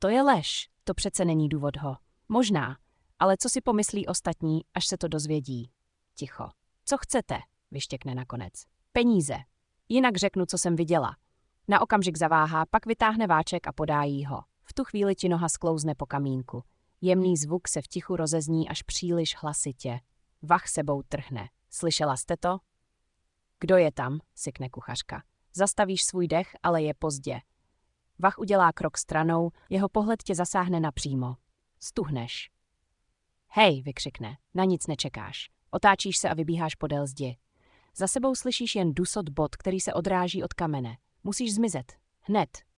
To je lež, to přece není důvod ho. Možná, ale co si pomyslí ostatní, až se to dozvědí? Ticho. Co chcete? Vyštěkne nakonec. Peníze. Jinak řeknu, co jsem viděla. Na okamžik zaváhá, pak vytáhne váček a podá jí ho. V tu chvíli ti noha sklouzne po kamínku. Jemný zvuk se v tichu rozezní až příliš hlasitě. Vach sebou trhne. Slyšela jste to? Kdo je tam? Sykne kuchařka. Zastavíš svůj dech, ale je pozdě. Vach udělá krok stranou, jeho pohled tě zasáhne napřímo. Stuhneš. Hej, vykřikne, na nic nečekáš. Otáčíš se a vybíháš podél zdi. Za sebou slyšíš jen dusot bot, který se odráží od kamene. Musíš zmizet. Hned.